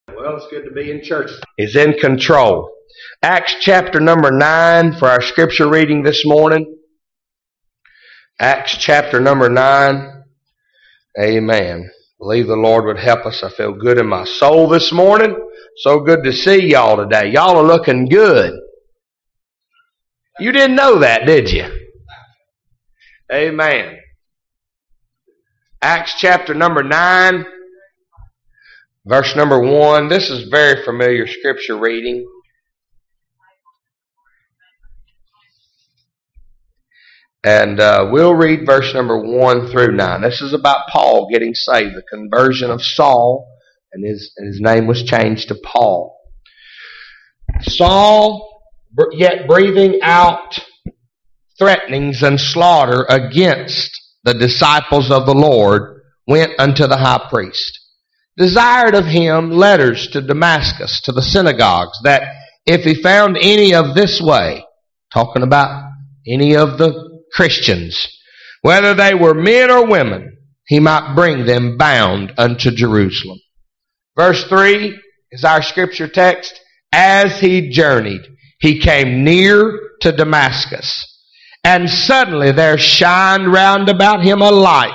Well, it's good to be in church. Is in control. Acts chapter number 9 for our scripture reading this morning. Acts chapter number 9. Amen. Believe the Lord would help us. I feel good in my soul this morning. So good to see y'all today. Y'all are looking good. You didn't know that, did you? Amen. Acts chapter number 9. Verse number 1, this is very familiar scripture reading. And we'll read verse number 1 through 9. This is about Paul getting saved, the conversion of Saul, and his name was changed to Paul. Saul, yet breathing out threatenings and slaughter against the disciples of the Lord, went unto the high priest. Desired of him letters to Damascus, to the synagogues, that if he found any of this way, talking about any of the Christians, whether they were men or women, he might bring them bound unto Jerusalem. Verse 3 is our scripture text. As he journeyed, he came near to Damascus, and suddenly there shined round about him a light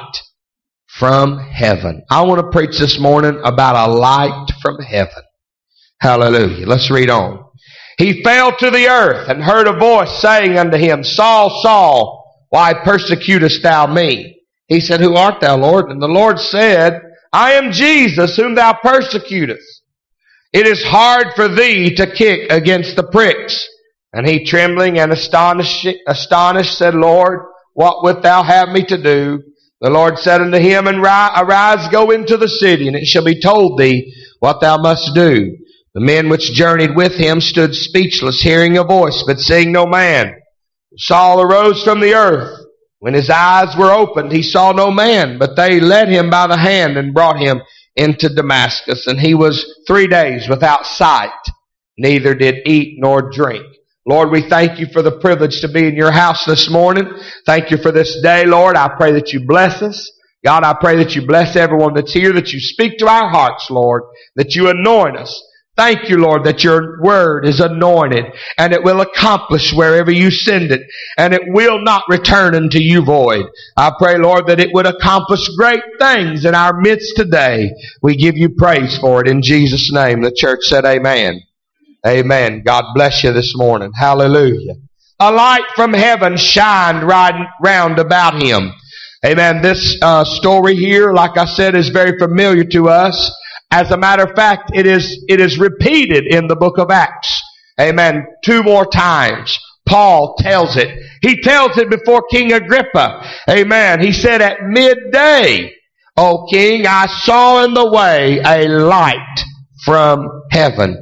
from heaven. I want to preach this morning about a light from heaven. Hallelujah. Let's read on. He fell to the earth and heard a voice saying unto him, Saul, Saul, why persecutest thou me? He said, Who art thou, Lord? And the Lord said, I am Jesus whom thou persecutest. It is hard for thee to kick against the pricks. And he, trembling and astonished, said, Lord, what wilt thou have me to do? The Lord said unto him, Arise, go into the city, and it shall be told thee what thou must do. The men which journeyed with him stood speechless, hearing a voice, but seeing no man. Saul arose from the earth. When his eyes were opened, he saw no man, but they led him by the hand and brought him into Damascus. And he was 3 days without sight, neither did eat nor drink. Lord, we thank you for the privilege to be in your house this morning. Thank you for this day, Lord. I pray that you bless us. God, I pray that you bless everyone that's here, that you speak to our hearts, Lord, that you anoint us. Thank you, Lord, that your word is anointed and it will accomplish wherever you send it, and it will not return unto you void. I pray, Lord, that it would accomplish great things in our midst today. We give you praise for it in Jesus' name. The church said amen. Amen. God bless you this morning. Hallelujah. A light from heaven shined right round about him. Amen. This story here, like I said, is very familiar to us. As a matter of fact, it is repeated in the book of Acts. Amen. 2 more times. Paul tells it. He tells it before King Agrippa. Amen. He said, At midday, O king, I saw in the way a light from heaven,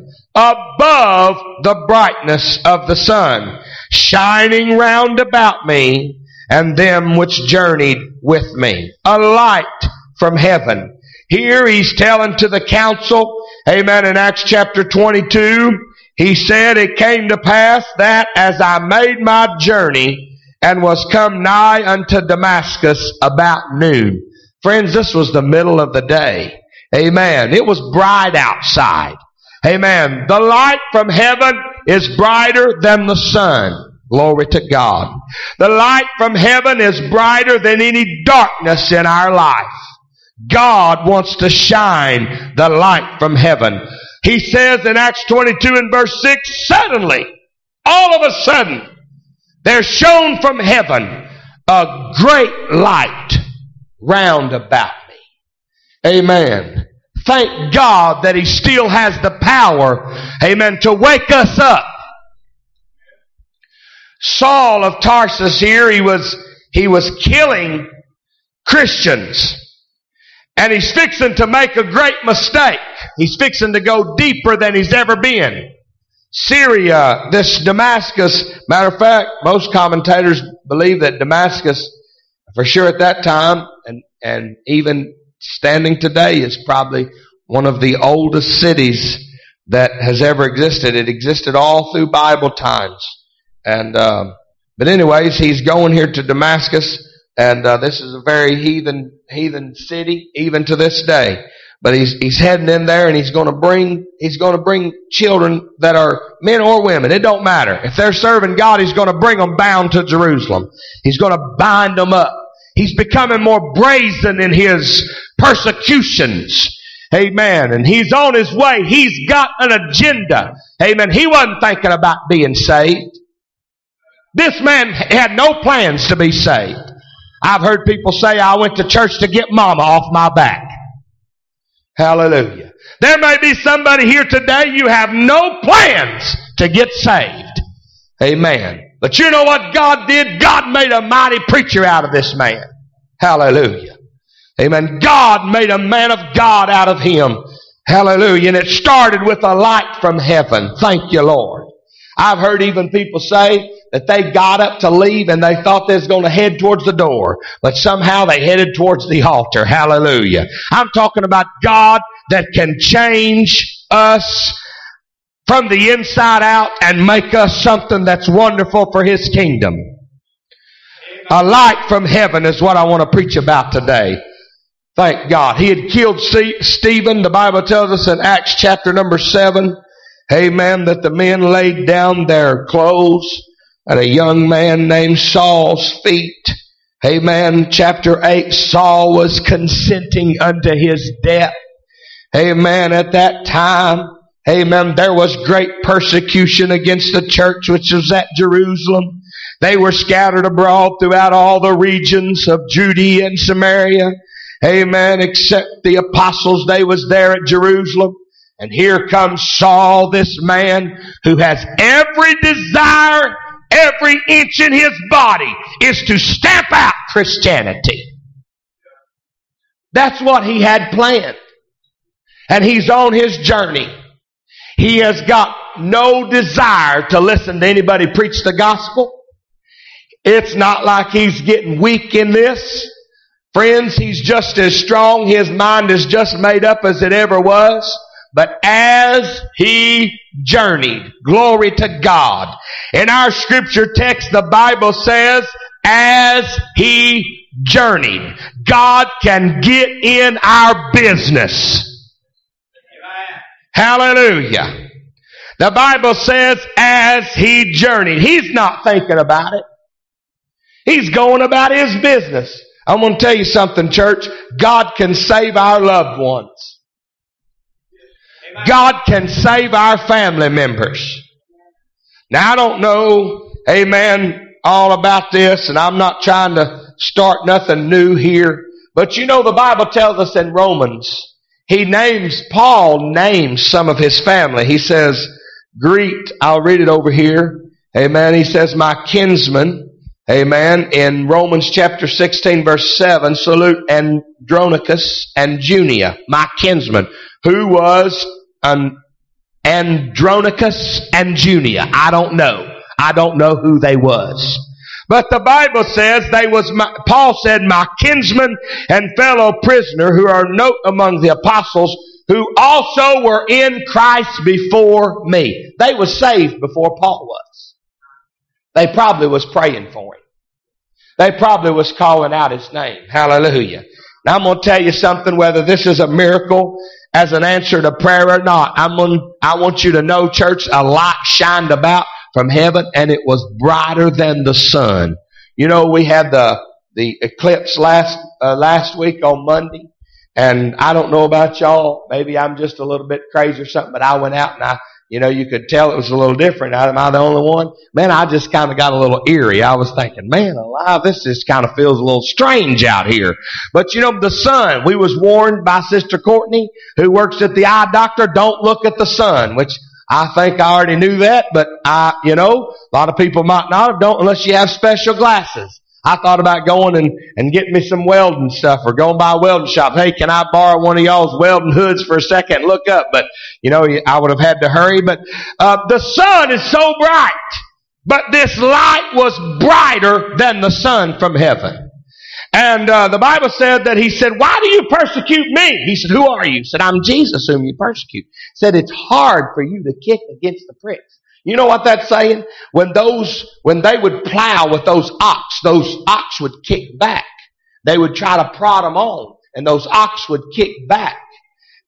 above the brightness of the sun, shining round about me and them which journeyed with me. A light from heaven. Here he's telling to the council, amen, in Acts chapter 22, he said, It came to pass that as I made my journey and was come nigh unto Damascus about noon. Friends, this was the middle of the day. Amen. It was bright outside. Amen. The light from heaven is brighter than the sun. Glory to God. The light from heaven is brighter than any darkness in our life. God wants to shine the light from heaven. He says in Acts 22 and verse 6, Suddenly, all of a sudden, there shone from heaven a great light round about me. Amen. Thank God that he still has the power, amen, to wake us up. Saul of Tarsus here, he was killing Christians. And he's fixing to make a great mistake. He's fixing to go deeper than he's ever been. Syria, this Damascus, matter of fact, most commentators believe that Damascus, for sure at that time, and even standing today, is probably one of the oldest cities that has ever existed. It existed all through Bible times. And but anyways, he's going here to Damascus, and this is a very heathen city, even to this day. But he's heading in there, and he's going to bring children that are men or women. It don't matter. If they're serving God, he's going to bring them bound to Jerusalem. He's going to bind them up. He's becoming more brazen in his persecutions. Amen. And he's on his way. He's got an agenda. Amen. He wasn't thinking about being saved. This man had no plans to be saved. I've heard people say, I went to church to get mama off my back. Hallelujah. There may be somebody here today, you have no plans to get saved. Amen. But you know what God did? God made a mighty preacher out of this man. Hallelujah. Amen. God made a man of God out of him. Hallelujah. And it started with a light from heaven. Thank you, Lord. I've heard even people say that they got up to leave and they thought they was going to head towards the door, but somehow they headed towards the altar. Hallelujah. I'm talking about God that can change us from the inside out and make us something that's wonderful for his kingdom. A light from heaven is what I want to preach about today. Thank God. He had killed Stephen. The Bible tells us in Acts chapter number 7, amen, that the men laid down their clothes at a young man named Saul's feet. Amen. Chapter 8, Saul was consenting unto his death. Amen. At that time, amen, there was great persecution against the church which was at Jerusalem. They were scattered abroad throughout all the regions of Judea and Samaria. Amen. Except the apostles, they was there at Jerusalem. And here comes Saul, this man who has every desire, every inch in his body is to stamp out Christianity. That's what he had planned. And he's on his journey. He has got no desire to listen to anybody preach the gospel. It's not like he's getting weak in this. Friends, he's just as strong. His mind is just made up as it ever was. But as he journeyed, glory to God. In our scripture text, the Bible says, as he journeyed. God can get in our business. Hallelujah. The Bible says, as he journeyed. He's not thinking about it. He's going about his business. I'm going to tell you something, church. God can save our loved ones. God can save our family members. Now, I don't know, amen, all about this, and I'm not trying to start nothing new here. But you know, the Bible tells us in Romans, Paul names some of his family. He says, greet, I'll read it over here. Amen. He says, my kinsman, amen, in Romans chapter 16 verse 7, salute Andronicus and Junia, my kinsman. Who was Andronicus and Junia? I don't know. I don't know who they was. But the Bible says Paul said, my kinsman and fellow prisoner who are note among the apostles who also were in Christ before me. They were saved before Paul was. They probably was praying for him. They probably was calling out his name. Hallelujah. Now I'm going to tell you something, whether this is a miracle as an answer to prayer or not. I want you to know, church, a light shined about from heaven, and it was brighter than the sun. You know, we had the eclipse last week on Monday, and I don't know about y'all. Maybe I'm just a little bit crazy or something, but I went out and you could tell it was a little different. Am I the only one? Man, I just kind of got a little eerie. I was thinking, man alive, this just kind of feels a little strange out here. But you know, the sun, we was warned by Sister Courtney, who works at the eye doctor, don't look at the sun, which I think I already knew that, but a lot of people might not have, don't unless you have special glasses. I thought about going and getting me some welding stuff, or going by a welding shop. Hey, can I borrow one of y'all's welding hoods for a second and look up? But, I would have had to hurry. But the sun is so bright. But this light was brighter than the sun from heaven. And the Bible said that he said, why do you persecute me? He said, who are you? He said, I'm Jesus whom you persecute. He said, it's hard for you to kick against the pricks. You know what that's saying? When they would plow with those ox would kick back. They would try to prod them on, and those ox would kick back.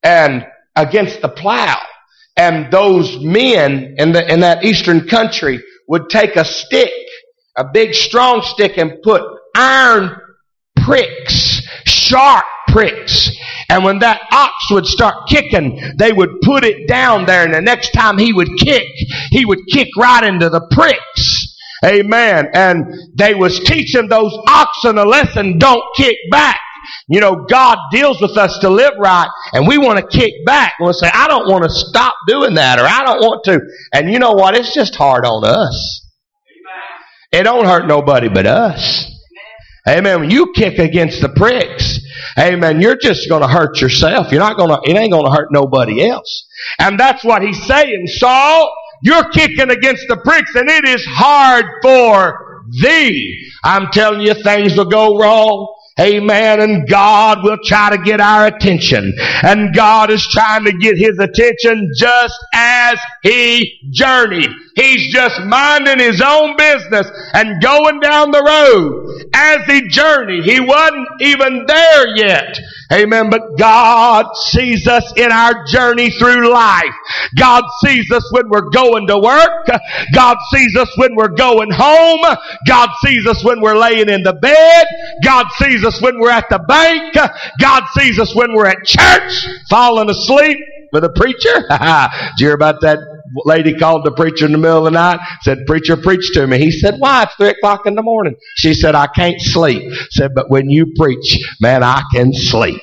and against the plow. And those men in that eastern country would take a stick, a big strong stick, and put iron pricks, sharp pricks. And when that ox would start kicking, they would put it down there, and the next time he would kick right into the pricks. Amen. And they was teaching those oxen a lesson: don't kick back. You know, God deals with us to live right, and we want to kick back. We'll say, I don't want to stop doing that, or I don't want to. And you know what? It's just hard on us. It don't hurt nobody but us. Amen. When you kick against the pricks, amen, you're just going to hurt yourself. It ain't going to hurt nobody else. And that's what he's saying. Saul, you're kicking against the pricks, and it is hard for thee. I'm telling you, things will go wrong. Amen. And God will try to get our attention. And God is trying to get his attention just as he journeyed. He's just minding his own business and going down the road. As he journeyed, he wasn't even there yet. Amen. But God sees us in our journey through life. God sees us when we're going to work. God sees us when we're going home. God sees us when we're laying in the bed. God sees us when we're at the bank. God sees us when we're at church, falling asleep with a preacher. Did you hear about that lady called the preacher in the middle of the night? Said, preacher, preach to me. He said, why? It's 3 o'clock in the morning. She said, I can't sleep. Said, but when you preach, man, I can sleep.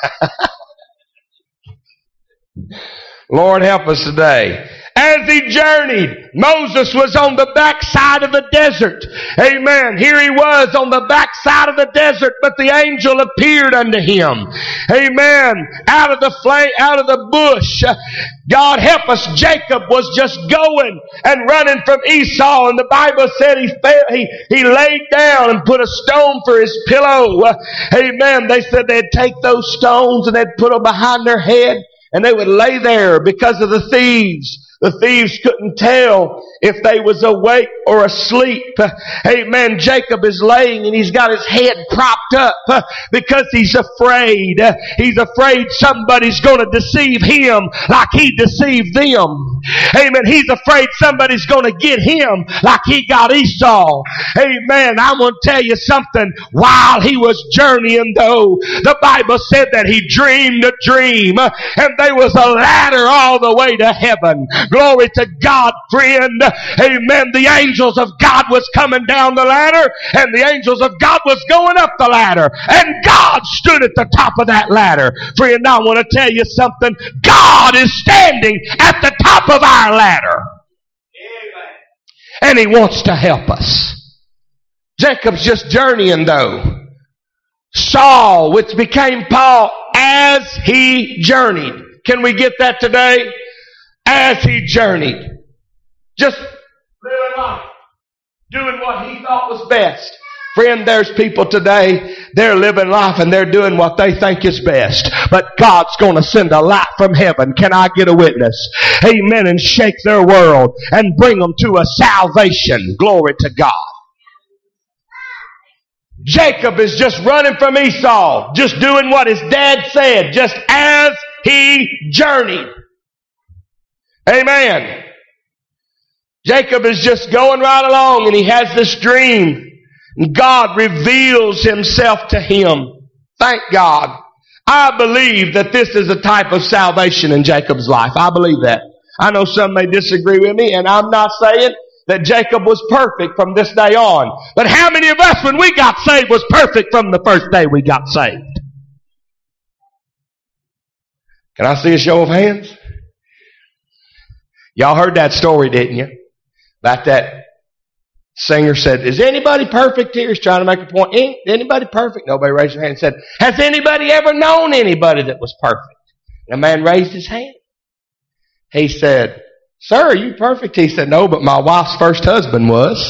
Lord, help us today. As he journeyed, Moses was on the backside of the desert. Amen. Here he was on the backside of the desert, but the angel appeared unto him. Amen. Out of the bush. God help us. Jacob was just going and running from Esau, and the Bible said he laid down and put a stone for his pillow. Amen. They said they'd take those stones and they'd put them behind their head, and they would lay there because of the thieves. The thieves couldn't tell if they was awake or asleep. Amen. Jacob is laying and he's got his head propped up because he's afraid. He's afraid somebody's going to deceive him like he deceived them. Amen. He's afraid somebody's going to get him like he got Esau. Amen. I'm going to tell you something. While he was journeying, though, the Bible said that he dreamed a dream, and there was a ladder all the way to heaven. Glory to God, friend. Amen. The angels of God was coming down the ladder, and the angels of God was going up the ladder, and God stood at the top of that ladder. Friend, I want to tell you something. God is standing at the top of our ladder. Amen. And he wants to help us. Jacob's just journeying, though. Saul, which became Paul, as he journeyed. Can we get that today? As he journeyed. Just living life. Doing what he thought was best. Friend, there's people today, they're living life and they're doing what they think is best. But God's going to send a light from heaven. Can I get a witness? Amen. And shake their world and bring them to a salvation. Glory to God. Jacob is just running from Esau. Just doing what his dad said. Just as he journeyed. Amen. Jacob is just going right along and he has this dream. And God reveals himself to him. Thank God. I believe that this is a type of salvation in Jacob's life. I believe that. I know some may disagree with me, and I'm not saying that Jacob was perfect from this day on. But how many of us, when we got saved, was perfect from the first day we got saved? Can I see a show of hands? Y'all heard that story, didn't you? About that singer said, is anybody perfect here? He's trying to make a point. Ain't anybody perfect? Nobody raised their hand and said, has anybody ever known anybody that was perfect? And the man raised his hand. He said, sir, are you perfect? He said, no, but my wife's first husband was.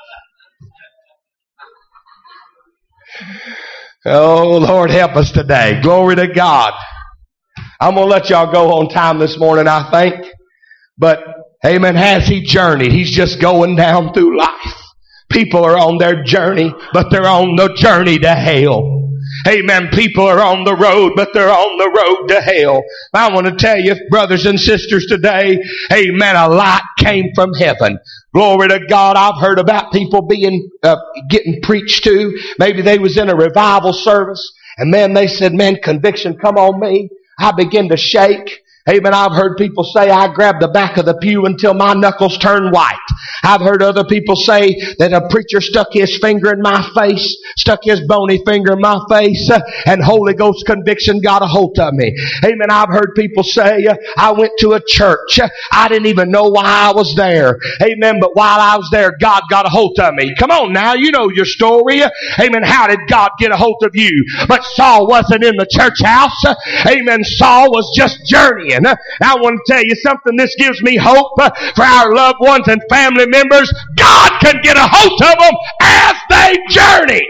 Oh, Lord, help us today. Glory to God. I'm going to let y'all go on time this morning, I think. But, amen, has he journeyed? He's just going down through life. People are on their journey, but they're on the journey to hell. Amen. People are on the road, but they're on the road to hell. I want to tell you, brothers and sisters, today, amen, a light came from heaven. Glory to God. I've heard about people getting preached to. Maybe they was in a revival service, and man, they said, man, conviction come on me. I began to shake. Amen. I've heard people say, I grabbed the back of the pew until my knuckles turned white. I've heard other people say that a preacher stuck his finger in my face, stuck his bony finger in my face, and Holy Ghost conviction got a hold of me. Amen. I've heard people say, I went to a church. I didn't even know why I was there. Amen. But while I was there, God got a hold of me. Come on now. You know your story. Amen. How did God get a hold of you? But Saul wasn't in the church house. Amen. Saul was just journeying. I want to tell you something. This gives me hope for our loved ones and family members. God can get a hold of them as they journey.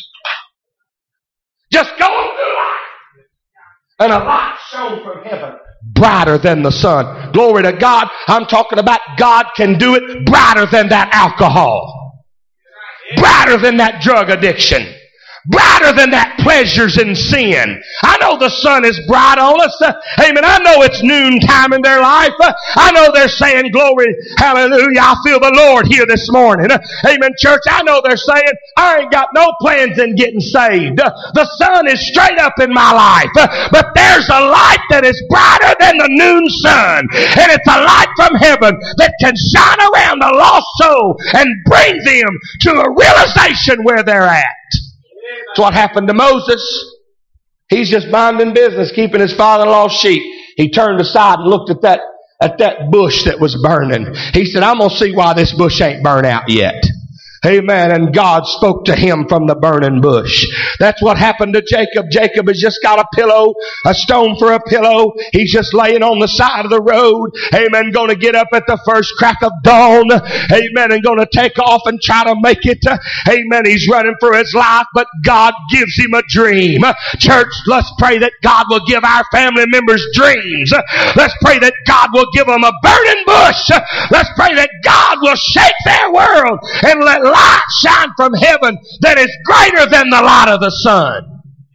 Just going through life. And a light shone from heaven, brighter than the sun. Glory to God. I'm talking about God can do it brighter than that alcohol. Brighter than that drug addiction. Brighter than that pleasures in sin. I know the sun is bright on us. Amen. I know it's noontime in their life. I know they're saying, glory, hallelujah, I feel the Lord here this morning. Amen, church. I know they're saying, I ain't got no plans in getting saved. The sun is straight up in my life. But there's a light that is brighter than the noon sun. And it's a light from heaven that can shine around a lost soul and bring them to a realization where they're at. That's what happened to Moses. He's just minding business, keeping his father-in-law's sheep. He turned aside and looked at that bush that was burning. He said, I'm going to see why this bush ain't burned out yet. Amen. And God spoke to him from the burning bush. That's what happened to Jacob. Jacob has just got a pillow, a stone for a pillow. He's just laying on the side of the road. Amen. Going to get up at the first crack of dawn. Amen. And going to take off and try to make it. Amen. He's running for his life, but God gives him a dream. Church, let's pray that God will give our family members dreams. Let's pray that God will give them a burning bush. Let's pray that God will shake their world and let light shine from heaven that is greater than the light of the sun.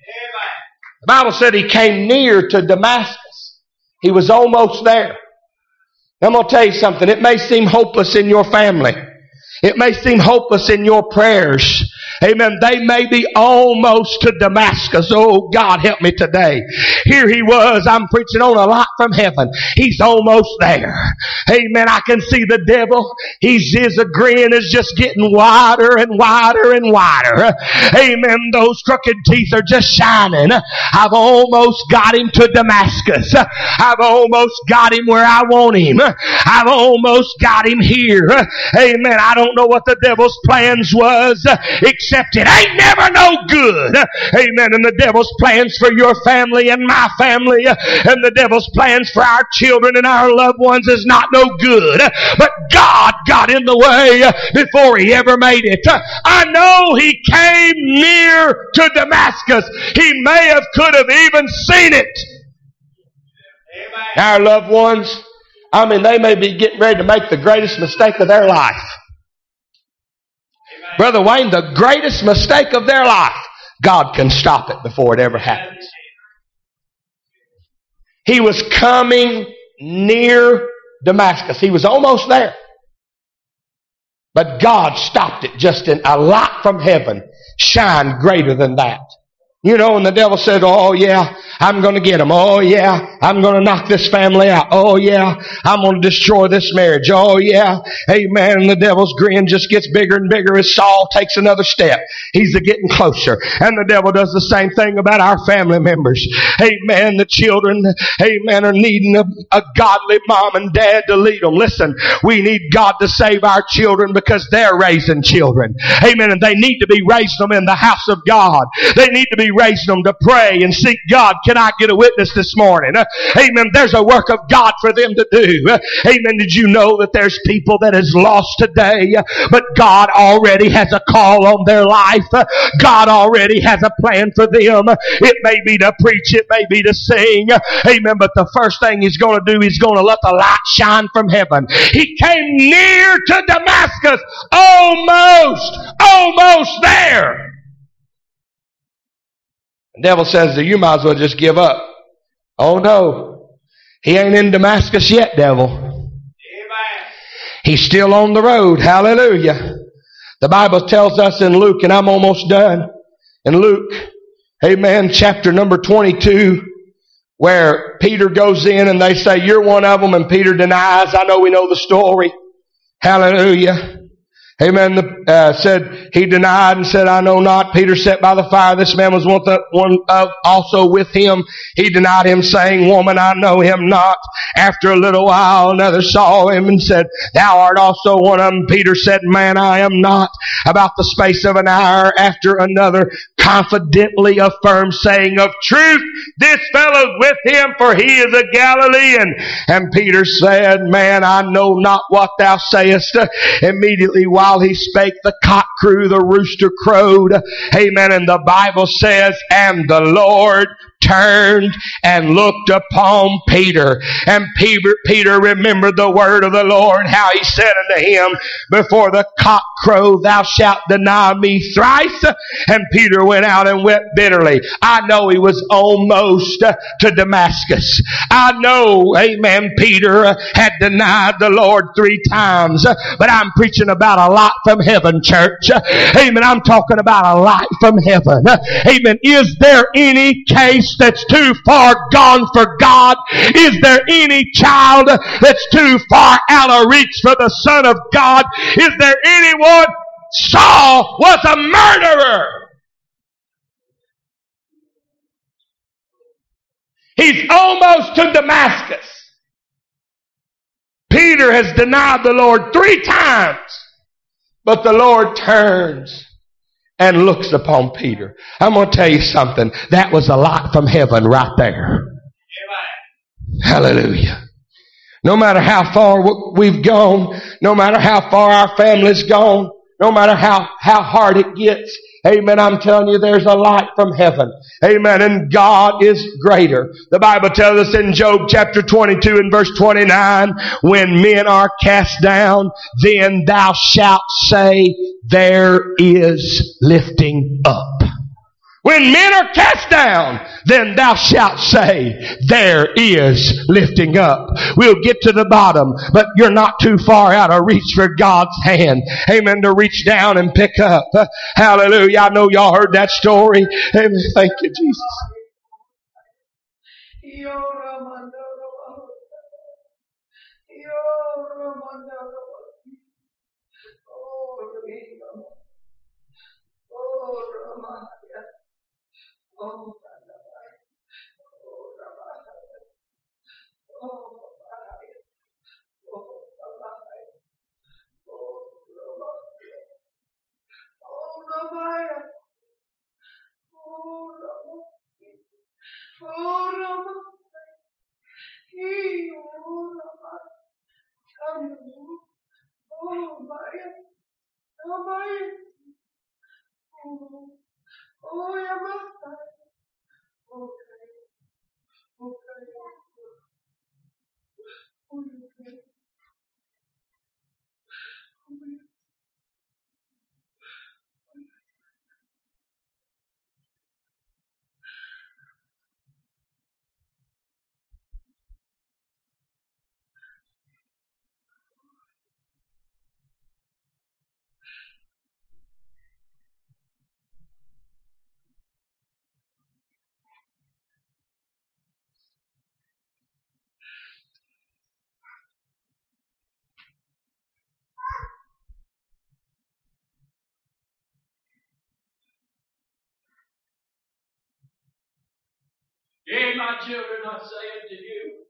The Bible said he came near to Damascus. He was almost there. I'm going to tell you something. It may seem hopeless in your family. It may seem hopeless in your prayers. Amen. They may be almost to Damascus. Oh, God, help me today. Here he was. I'm preaching on a light from heaven. He's almost there. Amen. I can see the devil. His grin is just getting wider and wider and wider. Amen. Those crooked teeth are just shining. I've almost got him to Damascus. I've almost got him where I want him. I've almost got him here. Amen. I don't know what the devil's plans was, except it ain't never no good. Amen. And the devil's plans for your family and my family and the devil's plans for our children and our loved ones is not no good. But God got in the way before he ever made it. I know he came near to Damascus. He may have, could have even seen it. Our loved ones, they may be getting ready to make the greatest mistake of their life. Brother Wayne, the greatest mistake of their life, God can stop it before it ever happens. He was coming near Damascus. He was almost there. But God stopped it just in a light from heaven shined greater than that. You know, and the devil said, oh yeah, I'm going to get him. Oh yeah, I'm going to knock this family out. Oh yeah, I'm going to destroy this marriage. Oh yeah, amen. And the devil's grin just gets bigger and bigger as Saul takes another step. He's getting closer. And the devil does the same thing about our family members. Amen. The children, amen, are needing a godly mom and dad to lead them. Listen, we need God to save our children because they're raising children. Amen. And they need to be raising them in the house of God. They need to be raising them to pray and seek God. Can I get a witness this morning? Amen. There's a work of God for them to do. Amen. Did you know that there's people that is lost today, but God already has a call on their life. God already has a plan for them. It may be to preach, it may be to sing. Amen. But the first thing he's going to do, he's going to let the light shine from heaven. He came near to Damascus, almost there. The devil says to you, you might as well just give up. Oh no. He ain't in Damascus yet, devil. Amen. He's still on the road. Hallelujah. The Bible tells us in Luke, and I'm almost done, in Luke, amen, chapter number 22, where Peter goes in and they say, you're one of them, and Peter denies. I know we know the story. Hallelujah. Amen. Said he denied and said, I know not. Peter sat by the fire. This man was one of also with him. He denied him, saying, woman, I know him not. After a little while, another saw him and said, thou art also one of them. Peter said, man, I am not. About the space of an hour after, another confidently affirmed, saying, of truth, this fellow's with him, for he is a Galilean. And Peter said, man, I know not what thou sayest. Immediately while he spake, the cock crew, the rooster crowed. Amen. And the Bible says, and the Lord turned and looked upon Peter. And Peter remembered the word of the Lord, how he said unto him, before the cock crow, thou shalt deny me thrice. And Peter went out and wept bitterly. I know he was almost to Damascus. I know, amen, Peter had denied the Lord 3 times. But I'm preaching about a light from heaven, church. Amen. I'm talking about a light from heaven. Amen. Is there any case that's too far gone for God? Is there any child that's too far out of reach for the Son of God? Is there anyone? Saul was a murderer. He's almost to Damascus. Peter has denied the Lord 3 times. But the Lord turns and looks upon Peter. I'm going to tell you something. That was a light from heaven right there. Amen. Hallelujah. No matter how far we've gone, no matter how far our family's gone, no matter how hard it gets, amen, I'm telling you, there's a light from heaven. Amen. And God is greater. The Bible tells us in Job chapter 22 and verse 29, when men are cast down, then thou shalt say, there is lifting up. When men are cast down, then thou shalt say, there is lifting up. We'll get to the bottom, but you're not too far out of reach for God's hand. Amen. To reach down and pick up. Hallelujah. I know y'all heard that story. Amen. Thank you, Jesus. Yea, my children, I say unto you,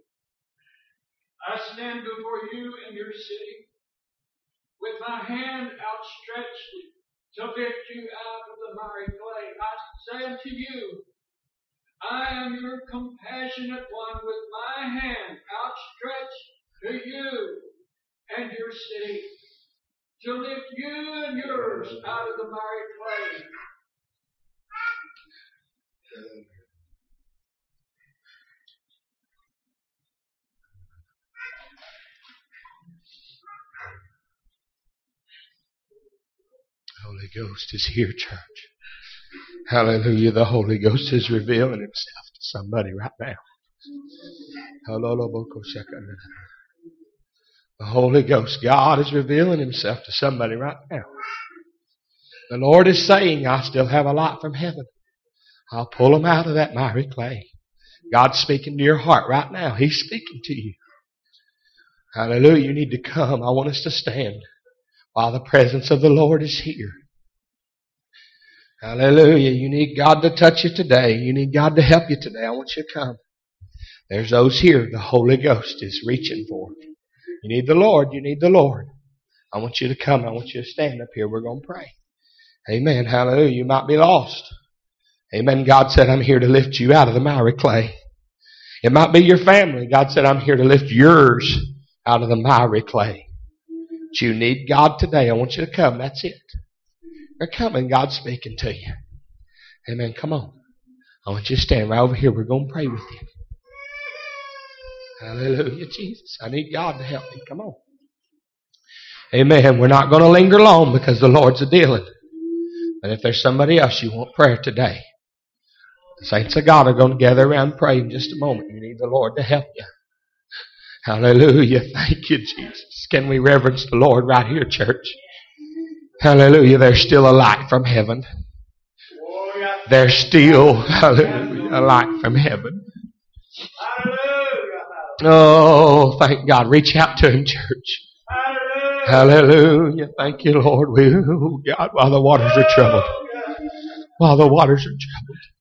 I stand before you in your city, with my hand outstretched to lift you out of the miry clay. I say unto you, I am your compassionate one, with my hand outstretched to you and your city, to lift you and yours out of the miry clay. Holy Ghost is here, church. Hallelujah. The Holy Ghost is revealing Himself to somebody right now. The Holy Ghost, God is revealing Himself to somebody right now. The Lord is saying, I still have a light from heaven. I'll pull them out of that miry clay. God's speaking to your heart right now. He's speaking to you. Hallelujah. You need to come. I want us to stand while the presence of the Lord is here. Hallelujah. You need God to touch you today. You need God to help you today. I want you to come. There's those here the Holy Ghost is reaching for. You need the Lord. You need the Lord. I want you to come. I want you to stand up here. We're going to pray. Amen. Hallelujah. You might be lost. Amen. God said, I'm here to lift you out of the miry clay. It might be your family. God said, I'm here to lift yours out of the miry clay. But you need God today. I want you to come. That's it. You're coming. God's speaking to you. Amen. Come on. I want you to stand right over here. We're going to pray with you. Hallelujah, Jesus. I need God to help me. Come on. Amen. We're not going to linger long because the Lord's a-dealing. But if there's somebody else you want prayer today, the saints of God are going to gather around and pray in just a moment. You need the Lord to help you. Hallelujah. Thank you, Jesus. Can we reverence the Lord right here, church? Hallelujah. There's still a light from heaven. There's still, hallelujah, a light from heaven. Oh, thank God. Reach out to Him, church. Hallelujah. Thank you, Lord. Oh, God, while the waters are troubled. While the waters are troubled.